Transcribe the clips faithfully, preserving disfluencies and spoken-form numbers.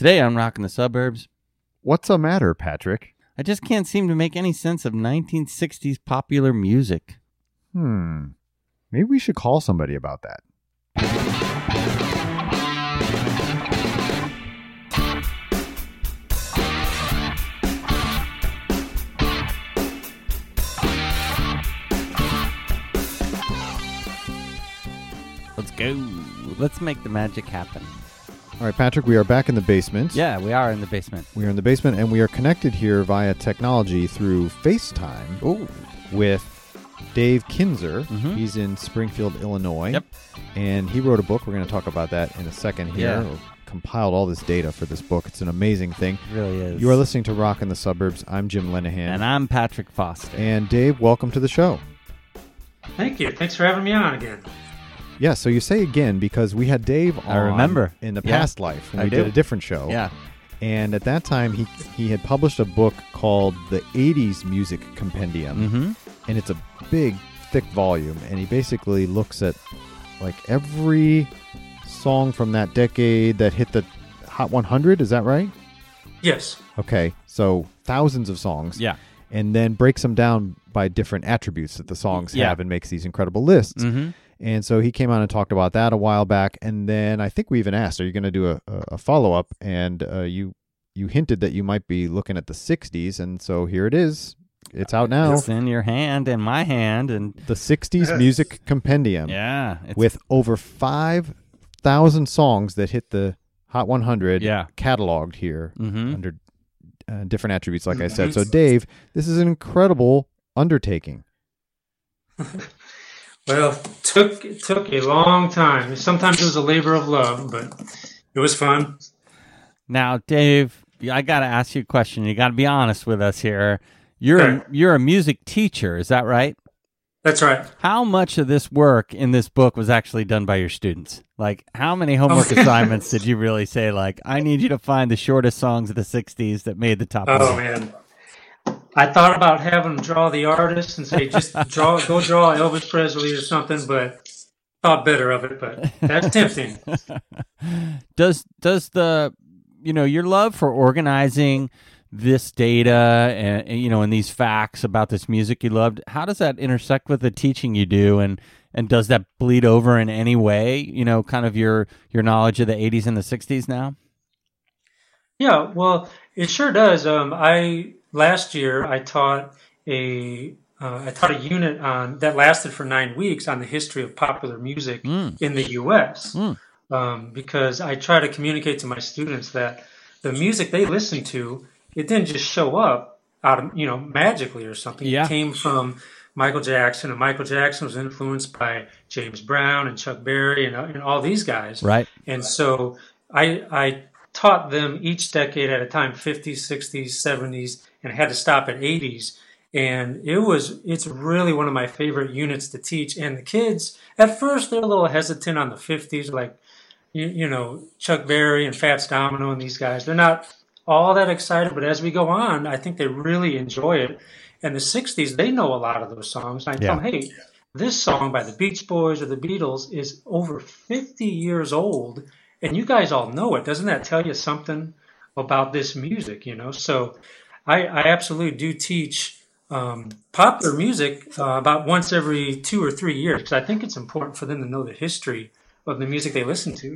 Today on Rockin' the Suburbs. What's the matter, Patrick? I just can't seem to make any sense of nineteen sixties popular music. Hmm. Maybe we should call somebody about that. Let's go. Let's make the magic happen. All right, Patrick, we are back in the basement. Yeah, we are in the basement. We are in the basement, and we are connected here via technology through FaceTime Ooh. with Dave Kinzer. Mm-hmm. He's in Springfield, Illinois. Yep. And he wrote a book. We're going to talk about that in a second here. Yeah. Compiled all this data for this book. It's an amazing thing. It really is. You are listening to Rock in the Suburbs. I'm Jim Lenahan. And I'm Patrick Foster. And Dave, welcome to the show. Thank you. Thanks for having me on again. Yeah, so you say again because we had Dave on I remember. in the Yeah. past life when I we do. did a different show. Yeah. And at that time, he he had published a book called The eighties Music Compendium. Mm-hmm. And it's a big, thick volume. And he basically looks at like every song from that decade that hit the Hot one hundred. Is that right? Yes. Okay, so thousands of songs. Yeah. And then breaks them down by different attributes that the songs Yeah. have and makes these incredible lists. Mm-hmm. And so he came on and talked about that a while back. And then I think we even asked, are you going to do a, a, a follow-up? And uh, you you hinted that you might be looking at the sixties. And so here it is. It's out now. It's in your hand, in my hand. and The sixties Music Compendium. Yeah. It's, With over five thousand songs that hit the Hot one hundred Yeah. cataloged here Mm-hmm. under uh, different attributes, like I said. So, Dave, this is an incredible undertaking. Well, it took it took a long time. Sometimes it was a labor of love, but it was fun. Now, Dave, I got to ask you a question. You got to be honest with us here. You're a, Okay. you're a music teacher, is that right? That's right. How much of this work in this book was actually done by your students? Like, how many homework Oh. assignments did you really say, like, I need you to find the shortest songs of the sixties that made the top Oh one? man, I thought about having them draw the artist and say just draw, go draw Elvis Presley or something, but thought better of it. But that's tempting. Does does the you know your love for organizing this data and, and you know and these facts about this music you loved, how does that intersect with the teaching you do, and and does that bleed over in any way, you know kind of your your knowledge of the eighties and the sixties now? Yeah, well, it sure does. Um, I last year I taught a uh, I taught a unit on that lasted for nine weeks on the history of popular music Mm. in the U S Mm. Um, because I try to communicate to my students that the music they listen to, it didn't just show up out of you know magically or something. Yeah. It came from Michael Jackson, and Michael Jackson was influenced by James Brown and Chuck Berry and, and all these guys. Right. And so I I taught them each decade at a time, fifties, sixties, seventies, and had to stop at eighties. And it was, it's really one of my favorite units to teach. And the kids, at first, they're a little hesitant on the fifties, like, you, you know, Chuck Berry and Fats Domino and these guys. They're not all that excited, but as we go on, I think they really enjoy it. And the sixties, they know a lot of those songs. And I tell Yeah. them, hey, this song by the Beach Boys or the Beatles is over fifty years old, and you guys all know it. Doesn't that tell you something about this music, you know? So I, I absolutely do teach um, popular music uh, about once every two or three years because I think it's important for them to know the history of the music they listen to.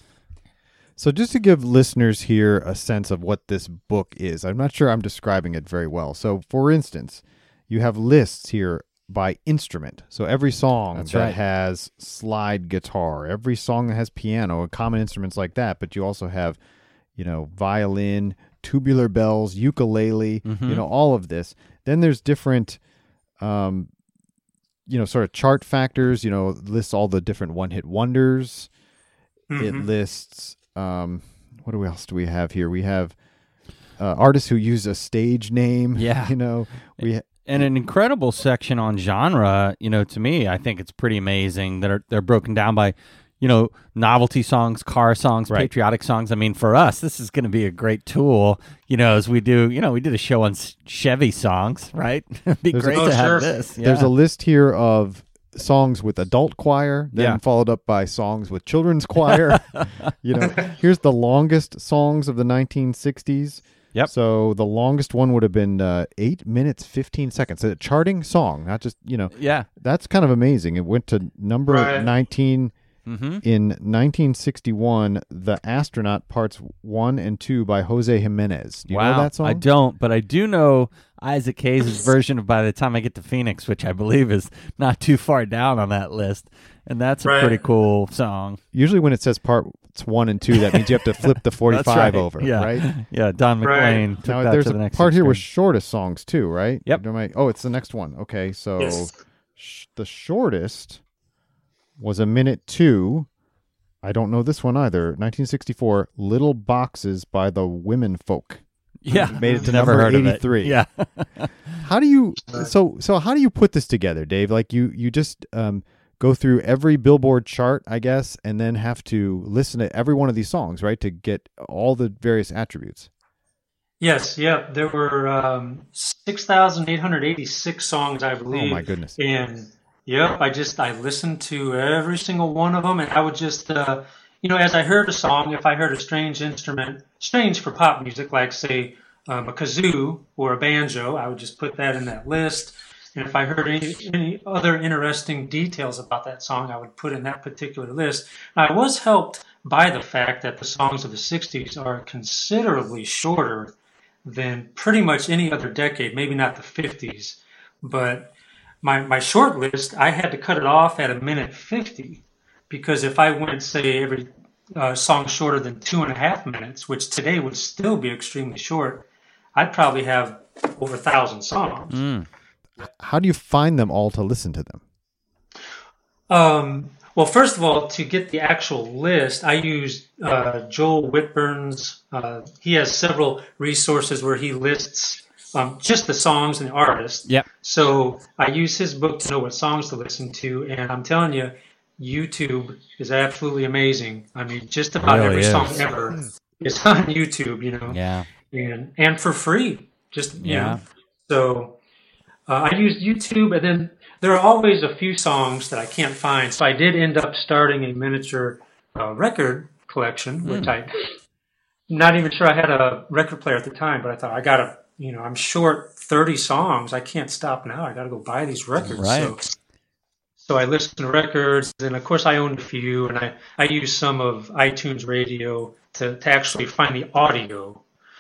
So just to give listeners here a sense of what this book is, I'm not sure I'm describing it very well. So, for instance, you have lists here by instrument. So every song That's that right. has slide guitar, every song that has piano, common instruments like that, but you also have, you know, violin, tubular bells, ukulele, Mhm. you know, all of this. Then there's different, um, you know, sort of chart factors, you know, lists all the different one-hit wonders. It Mhm. lists, um, what do- else do we have here? We have uh, artists who use a stage name. Yeah. You know, we And an incredible section on genre. You know, to me, I think it's pretty amazing that are, they're broken down by, you know, novelty songs, car songs, Right. patriotic songs. I mean, for us, this is going to be a great tool, you know, as we do, you know, we did a show on s- Chevy songs, right? It'd be There's a- great Oh, to have sure. this. There's Yeah. a list here of songs with adult choir, then Yeah. followed up by songs with children's choir. You know, here's the longest songs of the nineteen sixties. Yep. So the longest one would have been uh, eight minutes, fifteen seconds. A charting song, not just, you know, Yeah. that's kind of amazing. It went to number Right. nineteen Mm-hmm. in nineteen sixty-one, The Astronaut Parts one and two by Jose Jimenez. Do you wow. know that song? I don't, but I do know Isaac Hayes' version of By the Time I Get to Phoenix, which I believe is not too far down on that list. And that's a Right. pretty cool song. Usually when it says parts one and two, that means you have to flip the forty-five That's right. over, yeah. right? Yeah, Don Right. McLean took Now that there's to a the next part here with extreme. shortest songs too, right? Yep. Am I- oh, it's the next one. Okay, so Yes. sh- the shortest was a minute two. I don't know this one either. nineteen sixty-four, Little Boxes by the Women Folk. Yeah, Made it to never number heard of it. eighty-three. Yeah, How do you so so how do you put this together, Dave? Like you you just um, go through every Billboard chart, I guess, and then have to listen to every one of these songs, right, to get all the various attributes. Yes, yeah. There were um, six thousand eight hundred eighty-six songs, I believe. Oh my goodness. And yep, I just I listened to every single one of them, and I would just, uh, you know, as I heard a song, if I heard a strange instrument, strange for pop music, like say um, a kazoo or a banjo, I would just put that in that list. And if I heard any any other interesting details about that song, I would put in that particular list. I was helped by the fact that the songs of the sixties are considerably shorter than pretty much any other decade, maybe not the fifties, but my my short list, I had to cut it off at a minute fifty, because if I went, say, every uh, song shorter than two and a half minutes, which today would still be extremely short, I'd probably have over a thousand songs. Mm. How do you find them all to listen to them? Um, well, first of all, to get the actual list, I used uh, Joel Whitburn's. Uh, he has several resources where he lists um, just the songs and the artists. Yep. So I use his book to know what songs to listen to, and I'm telling you, YouTube is absolutely amazing. I mean, just about Really every is. song ever is on YouTube, you know, Yeah. and and for free. Just you Yeah. know. So uh, I used YouTube, and then there are always a few songs that I can't find. So I did end up starting a miniature uh, record collection, which I not even sure I had a record player at the time, but I thought I gotta, you know, I'm short thirty songs. I can't stop now. I gotta go buy these records. Right. So, so I listened to records, and of course I owned a few, and I, I used some of iTunes Radio to, to actually find the audio.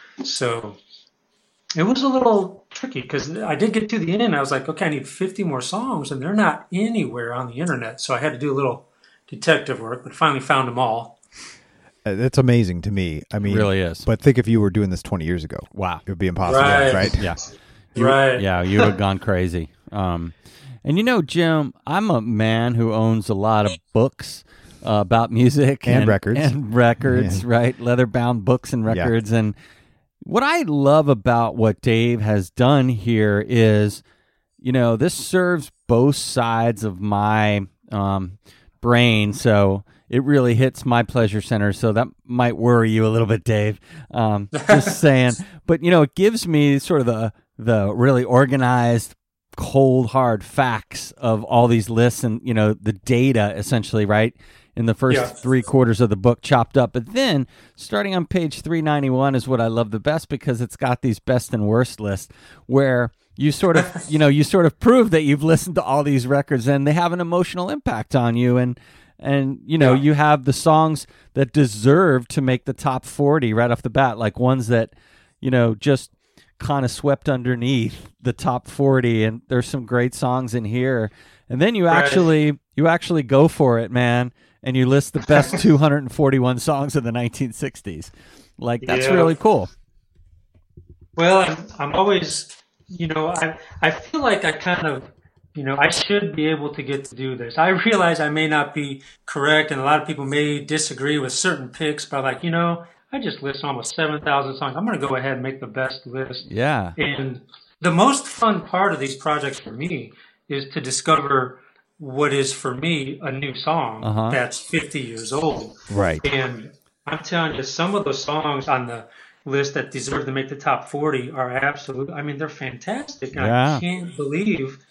So it was a little tricky because I did get to the end. I was like, okay, I need fifty more songs, and they're not anywhere on the internet. So I had to do a little detective work, but finally found them all. Uh, That's amazing to me. I mean, It really is. But think if you were doing this twenty years ago, Wow. it would be impossible, Right. right? Yeah. You- Right. Yeah, you would have gone crazy. Um, and you know, Jim, I'm a man who owns a lot of books uh, about music And records. and records, Yeah. right? Leather-bound books and records. And what I love about what Dave has done here is, you know, this serves both sides of my um, brain. So it really hits my pleasure center. So that might worry you a little bit, Dave. Um, just saying. But, you know, it gives me sort of the the really organized, cold, hard facts of all these lists and, you know, the data essentially, right? In the first Yeah. three quarters of the book chopped up. But then starting on page three ninety-one is what I love the best because it's got these best and worst lists where you sort of, you know, you sort of prove that you've listened to all these records and they have an emotional impact on you. And, and you know, Yeah. you have the songs that deserve to make the top forty right off the bat, like ones that, you know, just kind of swept underneath the top forty. And there's some great songs in here. And then you Right. actually, you actually go for it, man. And you list the best two hundred forty-one songs of the nineteen sixties. Like, that's Yeah. really cool. Well, I'm, I'm always, you know, I I feel like I kind of, you know, I should be able to get to do this. I realize I may not be correct, and a lot of people may disagree with certain picks, but like, you know, I just list almost seven thousand songs. I'm going to go ahead and make the best list. Yeah. And the most fun part of these projects for me is to discover what is, for me, a new song Uh-huh. that's fifty years old. Right. And I'm telling you, some of those songs on the list that deserve to make the top forty are absolute. I mean, they're fantastic. And Yeah. I can't believe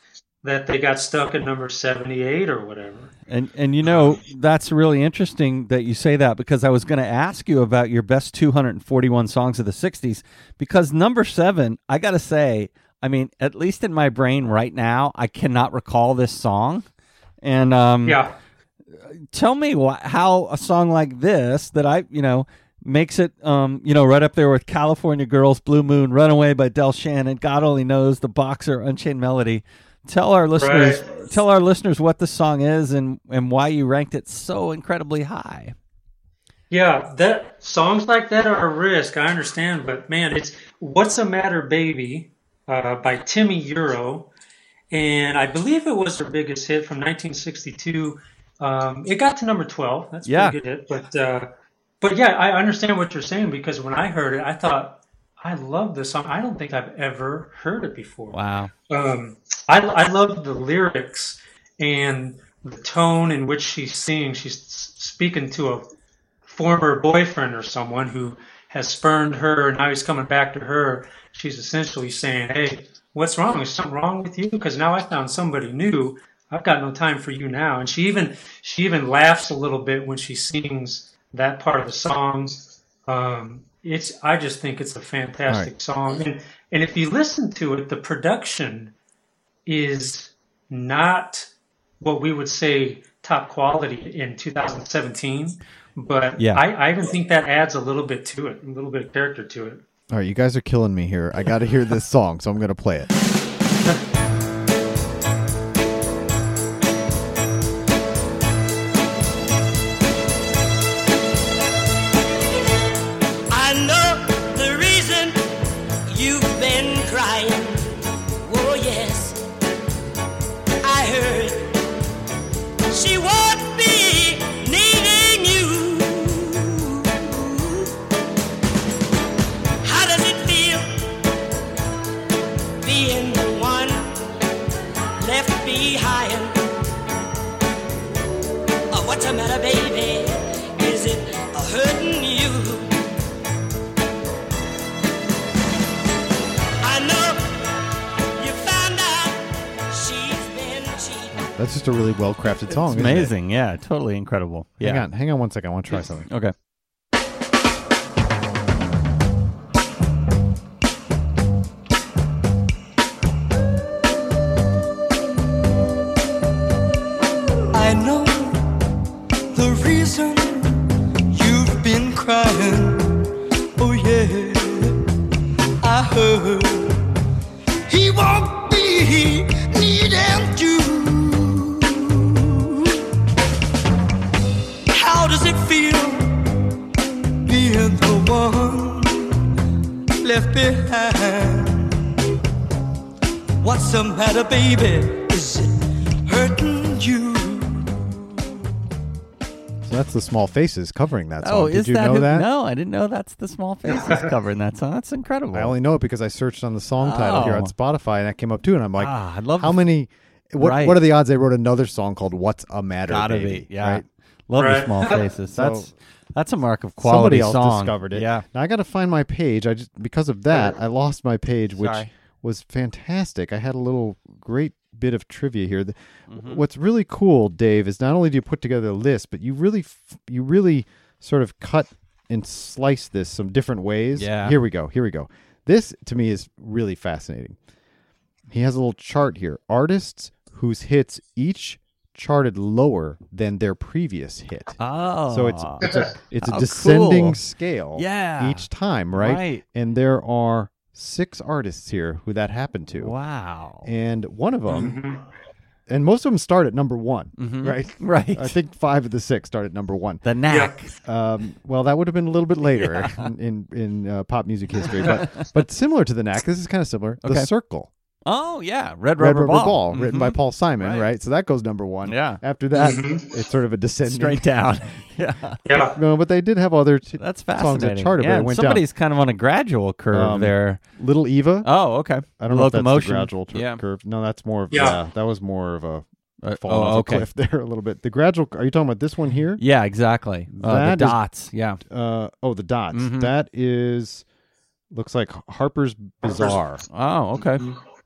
that they got stuck at number seventy-eight or whatever. And and you know, that's really interesting that you say that, because I was going to ask you about your best two hundred forty-one songs of the sixties, because number seven, I got to say, I mean, at least in my brain right now, I cannot recall this song. And um, Yeah. tell me wh- how a song like this that I, you know, makes it, um, you know, right up there with California Girls, Blue Moon, Runaway by Del Shannon, God Only Knows, The Boxer, Unchained Melody. Tell our listeners, Right. tell our listeners what the song is and, and why you ranked it so incredibly high. Yeah, that songs like that are a risk. I understand, but man, it's "What's the Matter, Baby" uh, by Timmy Euro, and I believe it was their biggest hit from nineteen sixty-two. Um, it got to number twelve. That's a Yeah. pretty good hit, but uh, but yeah, I understand what you're saying, because when I heard it, I thought, I love this song. I don't think I've ever heard it before. Wow. Um, I, I love the lyrics and the tone in which she sings. She's speaking to a former boyfriend or someone who has spurned her, and now he's coming back to her. She's essentially saying, hey, what's wrong? Is something wrong with you? Because now I found somebody new. I've got no time for you now. And she even she even laughs a little bit when she sings that part of the song. Um, it's I just think it's a fantastic Right. song. And and if you listen to it, the production is not what we would say top quality in two thousand seventeen, but Yeah. I, I even think that adds a little bit to it, a little bit of character to it. All right, you guys are killing me here. I got to hear this song, so I'm going to play it. I know the reason you've been crying. Oh, yes, I heard she won't be needing you. How does it feel being the one left behind? Oh, what's the matter, baby? Is it hurting you? I know you found out she's been cheating. That's just a really well-crafted song. It's isn't it? amazing. Yeah, totally incredible. Yeah. Hang on, hang on one second. I want to try something. Okay. I know the reason you've been crying. Oh yeah, I heard he won't be needing you. How does it feel being the one left behind? What's the matter, baby? Is it hurting you? So that's the Small Faces covering that song. Oh, Did is you that know who- that? No, I didn't know that's the Small Faces covering that song. That's incredible. I only know it because I searched on the song title here on Oh. Spotify, and that came up too. And I'm like, Ah, I love how many? What, Right. what are the odds they wrote another song called "What's a Matter, Gotta Baby"? be. Yeah. Right? Love the Right. Small Faces. So- That's that's a mark of quality Somebody else song. discovered it. Yeah. Now I got to find my page. I just because of that I lost my page, which Sorry. was fantastic. I had a little great bit of trivia here. The- Mm-hmm. What's really cool, Dave, is not only do you put together a list, but you really, f- you really sort of cut and slice this some different ways. Yeah. Here we go. Here we go. This to me is really fascinating. He has a little chart here. Artists whose hits each charted lower than their previous hit. Oh. So it's it's a it's a How descending cool. scale Yeah. each time, right? Right. And there are six artists here who that happened to. Wow. And one of them, Mm-hmm. and most of them start at number one, Mhm. right? Right. I think five of the six start at number one. The Knack. Um, well, that would have been a little bit later in in, in uh, pop music history, but but similar to the Knack, this is kind of similar. Okay. The Circle, Oh, yeah. Red Red Rubber, Rubber Ball. Ball, written by Mhm. Paul Simon, Right. right. So that goes number one. Yeah. After that, Mhm. it's sort of a descending. Straight down. yeah. Yeah. No, but they did have other t- That's songs fascinating. that charted, yeah, but it and went somebody's kind of on a gradual curve Um, there. down. Little Eva. Oh, okay. I don't know if that's the Locomotion. gradual tur- Yeah. curve. No, that's more of Yeah. yeah. That was more of a Uh, fall oh, off okay. a cliff there a little bit. The gradual. Are you talking about this one here? Yeah, exactly. Uh, the That is- dots. Yeah. Uh, oh, the dots. Mhm. That is looks like Harper's Bazaar, Oh, okay. Mm-hmm.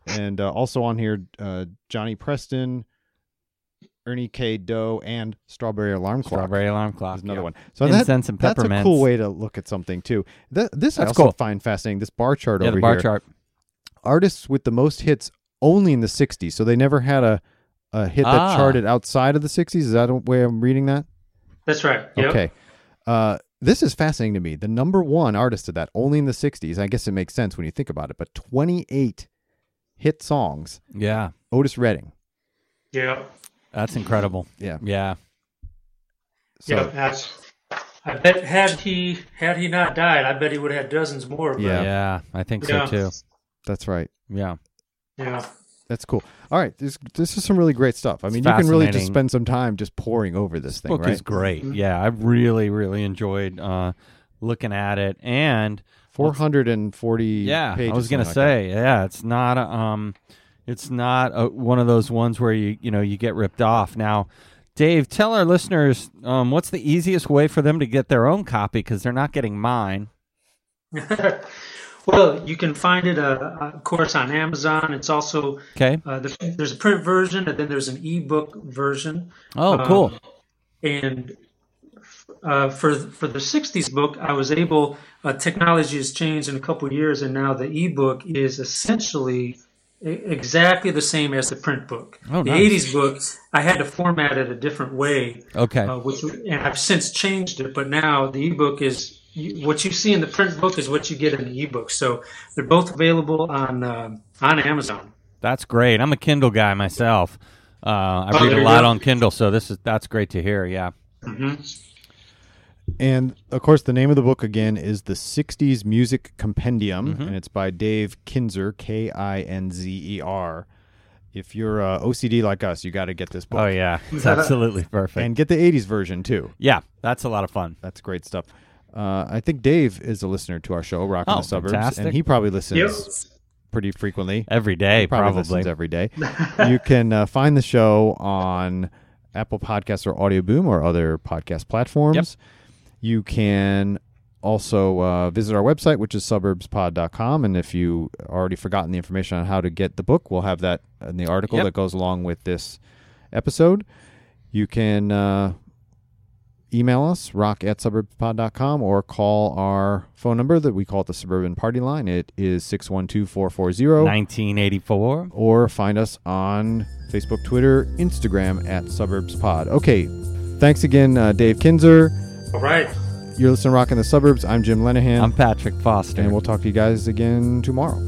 and uh, also on here, uh, Johnny Preston, Ernie K. Doe, and Strawberry Alarm Clock. Strawberry Alarm Clock. Is another yeah. one. So that, Incense and that's a Peppermints. cool way to look at something too. Th- this I That's also cool. find fascinating. This bar chart Yeah, over the bar here. chart. Artists with the most hits only in the sixties, so they never had a, a hit that Ah. charted outside of the sixties. Is that the way I'm reading that? That's right. Yep. Okay. Uh, this is fascinating to me. The number one artist of that, only in the sixties. I guess it makes sense when you think about it, but twenty-eight hit songs. Yeah, Otis Redding. Yeah. that's incredible. Yeah. Yeah. So, yeah. That's. I bet had he had he not died, I bet he would have had dozens more. But, Yeah. Yeah, I think Yeah. so too. that's right. Yeah. Yeah. That's cool. All right. This this is some really great stuff. I It's mean, you can really just fascinating. spend some time just poring over this, This thing, book right? is great. Yeah, I really, really enjoyed uh, looking at it. And four hundred forty yeah, pages. I was gonna something like say, yeah, it's not a, um, it's not a, one of those ones where you you know you get ripped off. Now, Dave, tell our listeners um, what's the easiest way for them to get their own copy because they're not getting mine. Well, you can find it, uh, of course, on Amazon. It's also Okay. uh, the, there's a print version, and then there's an ebook version. Oh, Uh, cool. And uh, for for the sixties book, I was able. Uh, technology has changed in a couple of years, and now the ebook is essentially e- exactly the same as the print book. Oh, the nice. eighties book, I had to format it a different way, Okay. uh, which and I've since changed it. But now the ebook is you, what you see in the print book is what you get in the ebook. So they're both available on uh, on Amazon. That's great. I'm a Kindle guy myself. Uh, I Oh, read there a you lot go. on Kindle, so this is that's great to hear. Yeah. hmm And of course, the name of the book again is The sixties Music Compendium, Mm-hmm. and it's by Dave Kinzer, K I N Z E R. If you're uh, O C D like us, you got to get this book. Oh yeah, it's absolutely perfect. And get the eighties version too. yeah, that's a lot of fun. That's great stuff. Uh, I think Dave is a listener to our show, Rock in Oh, the Suburbs, fantastic. and he probably listens Yep. pretty frequently. Every day, He probably, probably. listens every day. You can uh, find the show on Apple Podcasts or Audio Boom or other podcast platforms. Yep. You can also uh, visit our website, which is suburbs pod dot com. And if you already forgotten the information on how to get the book, we'll have that in the article Yep. that goes along with this episode. You can uh, email us, rock at suburbs pod dot com, or call our phone number that we call it the Suburban Party Line. It is six one two, four four zero. nineteen eighty-four. Or find us on Facebook, Twitter, Instagram at Suburbs Pod. Okay, thanks again, uh, Dave Kinzer. All right. You're listening to Rock in the Suburbs. I'm Jim Lenahan. I'm Patrick Foster. and we'll talk to you guys again tomorrow.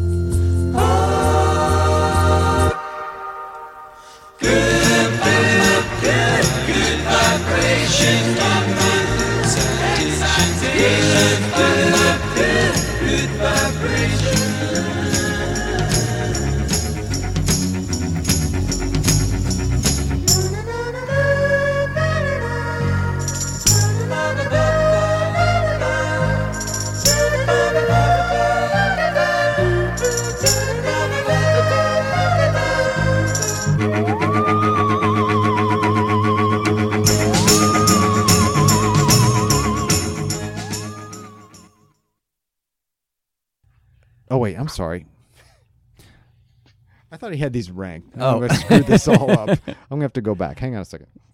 Oh, wait, I'm sorry. I thought he had these ranked. Oh. I'm going to screw this all up. I'm going to have to go back. Hang on a second.